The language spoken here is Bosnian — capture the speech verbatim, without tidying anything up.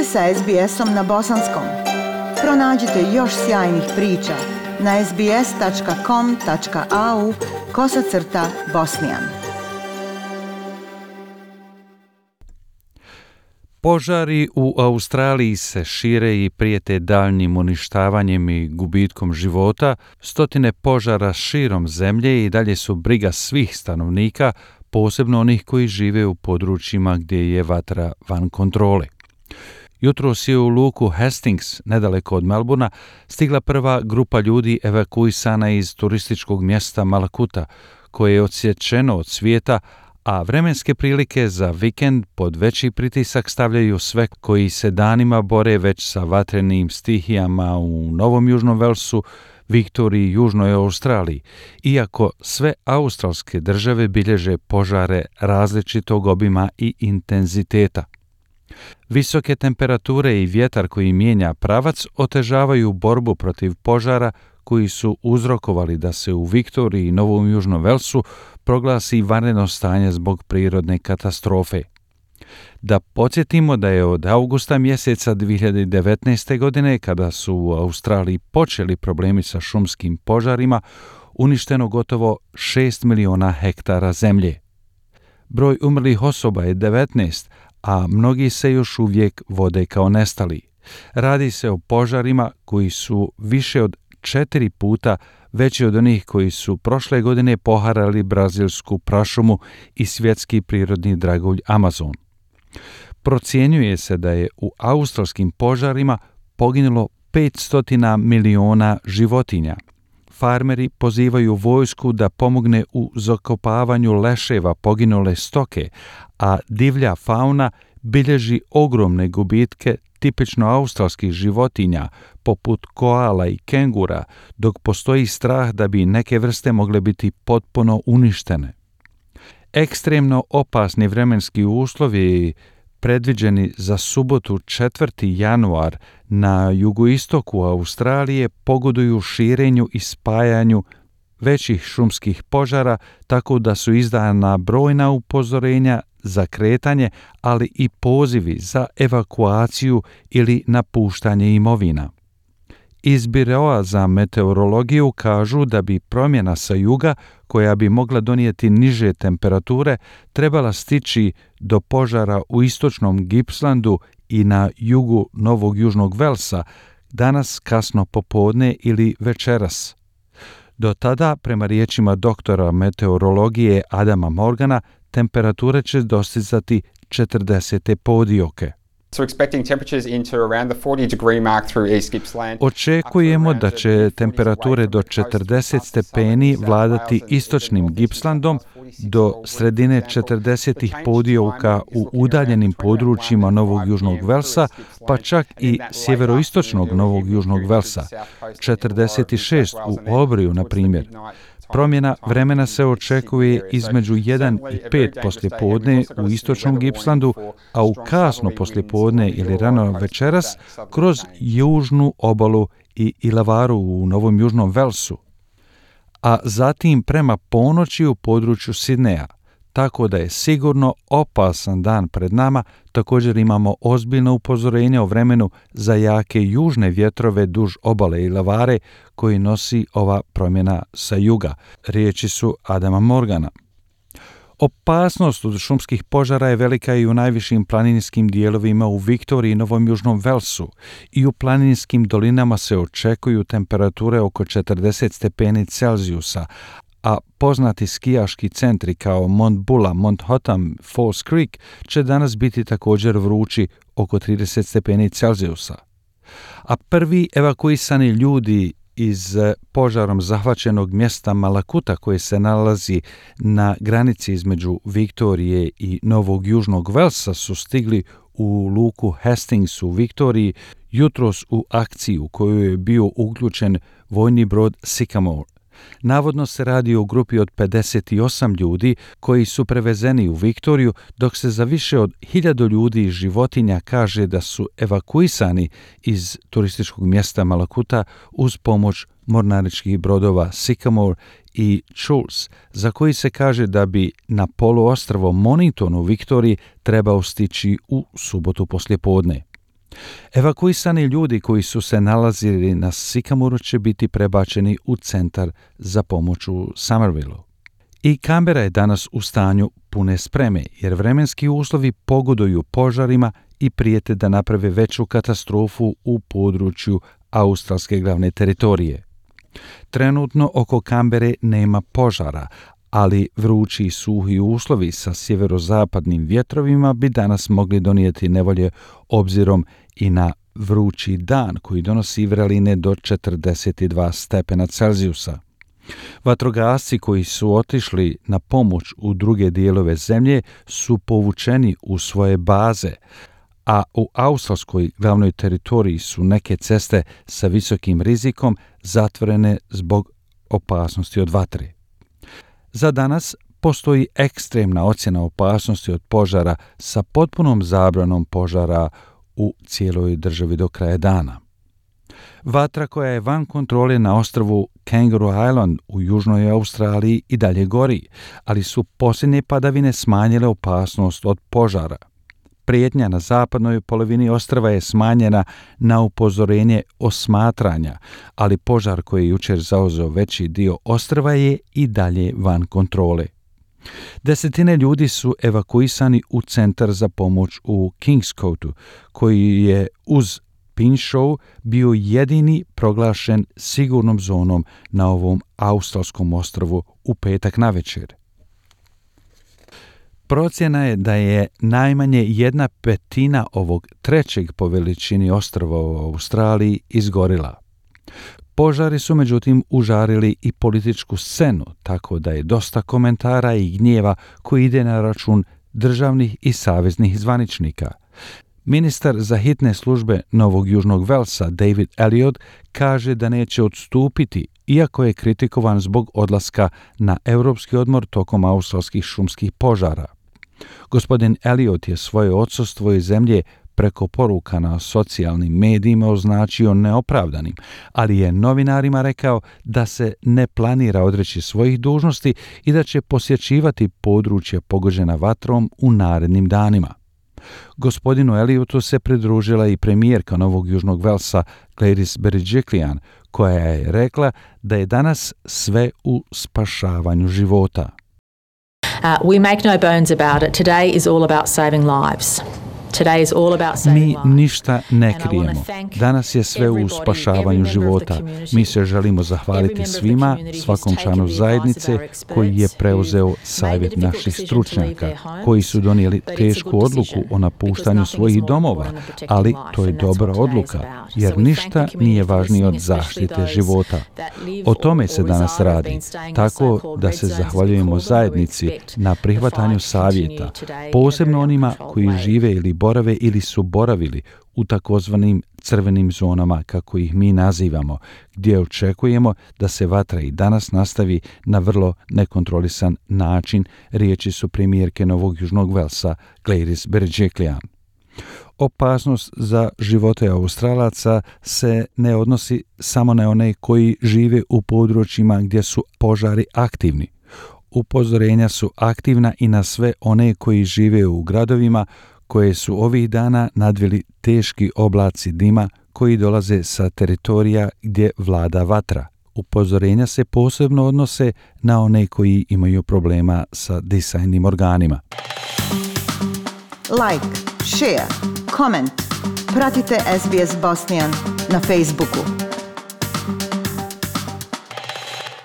ste sa es be esom na bosanskom. Pronađite još sjajnih priča na es be es tačka com tačka a u kosacrta bosnijan. Požari u Australiji se šire i prijete daljnjim uništavanjem i gubitkom života. Stotine požara širom zemlje i dalje su briga svih stanovnika, posebno onih koji žive u područjima gdje je vatra van kontrole. Jutros je u luku Hastings, nedaleko od Melbourna, stigla prva grupa ljudi evakuisana iz turističkog mjesta Malakuta, koje je odsječeno od svijeta, a vremenske prilike za vikend pod veći pritisak stavljaju sve koji se danima bore već sa vatrenim stihijama u Novom Južnom Velsu, Viktoriji i Južnoj Australiji, iako sve australske države bilježe požare različitog obima i intenziteta. Visoke temperature i vjetar koji mijenja pravac otežavaju borbu protiv požara koji su uzrokovali da se u Viktoriji i Novom Južnom Velsu proglasi vanredno stanje zbog prirodne katastrofe. Da podsjetimo da je od augusta mjeseca dvije hiljade devetnaeste. godine, kada su u Australiji počeli problemi sa šumskim požarima, uništeno gotovo šest miliona hektara zemlje. Broj umrlih osoba je devetnaest, a mnogi se još uvijek vode kao nestali. Radi se o požarima koji su više od četiri puta veći od onih koji su prošle godine poharali brazilsku prašumu i svjetski prirodni dragulj Amazon. Procjenjuje se da je u australskim požarima poginulo petsto miliona životinja. Farmeri pozivaju vojsku da pomogne u zakopavanju leševa poginule stoke, a divlja fauna bilježi ogromne gubitke tipično australskih životinja, poput koala i kengura, dok postoji strah da bi neke vrste mogle biti potpuno uništene. Ekstremno opasni vremenski uslovi predviđeni za subotu četvrti januar na jugoistoku Australije pogoduju širenju i spajanju većih šumskih požara, tako da su izdana brojna upozorenja za kretanje, ali i pozivi za evakuaciju ili napuštanje imovina. Iz Biroa za meteorologiju kažu da bi promjena sa juga, koja bi mogla donijeti niže temperature, trebala stići do požara u istočnom Gippslandu i na jugu Novog Južnog Velsa danas kasno popodne ili večeras. Do tada, prema riječima doktora meteorologije Adama Morgana, temperature će dostizati četrdeset podioke. Očekujemo da će temperature do četrdeset stepeni vladati istočnim Gippslandom do sredine četrdeset podioka u udaljenim područjima Novog Južnog Velsa, pa čak i sjeveroistočnog Novog Južnog Velsa, četrdeset šest u Alburyju, na primjer. Promjena vremena se očekuje između jedan i pet poslijepodne u istočnom Gippslandu, a u kasno poslijepodne ili rano večeras kroz južnu obalu i Ilavaru u Novom Južnom Velsu, a zatim prema ponoći u području Sidneja, tako da je sigurno opasan dan pred nama. Također imamo ozbiljno upozorenje o vremenu za jake južne vjetrove duž obale Ilavare koji nosi ova promjena sa juga. Riječi su Adama Morgana. Opasnost od šumskih požara je velika i u najvišim planinskim dijelovima u Viktoriji i Novom Južnom Velsu. I u planinskim dolinama se očekuju temperature oko četrdeset stepeni Celzijusa, a poznati skijaški centri kao Mont Bulla, Mont Hotham, Falls Creek će danas biti također vrući oko trideset stepeni Celzijusa. A prvi evakuisani ljudi iz požarom zahvaćenog mjesta Malakuta, koje se nalazi na granici između Viktorije i Novog Južnog Velsa, su stigli u luku Hastings u Viktoriji jutros u akciju koju je bio uključen vojni brod Sycamore. Navodno se radi o grupi od pedeset osam ljudi koji su prevezeni u Viktoriju, dok se za više od hiljadu ljudi i životinja kaže da su evakuisani iz turističkog mjesta Malakuta uz pomoć mornaričkih brodova Sycamore i Schultz, za koji se kaže da bi na poluostrvo Mornington u Viktoriji trebao stići u subotu poslijepodne. Evakuisani ljudi koji su se nalazili na Sycamoreu će biti prebačeni u centar za pomoć u Somervilleu. I Canberra je danas u stanju pune spreme, jer vremenski uslovi pogoduju požarima i prijete da naprave veću katastrofu u području australske glavne teritorije. Trenutno oko Canberre nema požara, ali vrući i suhi uslovi sa sjeverozapadnim vjetrovima bi danas mogli donijeti nevolje obzirom i na vrući dan koji donosi vreline do četrdeset dva stepena Celzijusa. Vatrogasci koji su otišli na pomoć u druge dijelove zemlje su povučeni u svoje baze, a u australskoj glavnoj teritoriji su neke ceste sa visokim rizikom zatvorene zbog opasnosti od vatre. Za danas postoji ekstremna ocjena opasnosti od požara sa potpunom zabranom požara u cijeloj državi do kraja dana. Vatra koja je van kontrole na ostrvu Kangaroo Island u južnoj Australiji i dalje gori, ali su posljednje padavine smanjile opasnost od požara. Prijetnja na zapadnoj polovini ostrva je smanjena na upozorenje osmatranja, ali požar koji je jučer zauzeo veći dio ostrva je i dalje van kontrole. Desetine ljudi su evakuisani u centar za pomoć u Kingscote, koji je uz Pinchot bio jedini proglašen sigurnom zonom na ovom australskom ostrvu u petak navečer. Procjena je da je najmanje jedna petina ovog trećeg po veličini ostrva u Australiji izgorila. Požari su međutim užarili i političku scenu, tako da je dosta komentara i gnjeva koji ide na račun državnih i saveznih zvaničnika. Ministar za hitne službe Novog Južnog Velsa David Elliott kaže da neće odstupiti, iako je kritikovan zbog odlaska na europski odmor tokom australskih šumskih požara. Gospodin Elliott je svoje odsustvo iz zemlje preko poruka na socijalnim medijima označio neopravdanim, ali je novinarima rekao da se ne planira odreći svojih dužnosti i da će posjećivati područje pogođena vatrom u narednim danima. Gospodinu Elliottu se pridružila i premijerka Novog Južnog Velsa Gladys Berejiklian, koja je rekla da je danas sve u spašavanju života. Uh, we make no bones about it. Today is all about saving lives. Mi ništa ne krijemo. Danas je sve u spašavanju života. Mi se želimo zahvaliti svima, svakom članu zajednice koji je preuzeo savjet naših stručnjaka, koji su donijeli tešku odluku o napuštanju svojih domova, ali to je dobra odluka, jer ništa nije važnije od zaštite života. O tome se danas radi, tako da se zahvaljujemo zajednici na prihvatanju savjeta, posebno onima koji žive ili borave ili su boravili u takozvanim crvenim zonama, kako ih mi nazivamo, gdje očekujemo da se vatra i danas nastavi na vrlo nekontrolisan način, riječi su premijerke Novog Južnog Velsa Gladys Berejiklian. Opasnost za živote Australaca se ne odnosi samo na one koji žive u područjima gdje su požari aktivni. Upozorenja su aktivna i na sve one koji žive u gradovima koje su ovih dana nadvili teški oblaci dima koji dolaze sa teritorija gdje vlada vatra. Upozorenja se posebno odnose na one koji imaju problema sa disajnim organima. Like, share, comment. Pratite S B S Bosnian na Facebooku.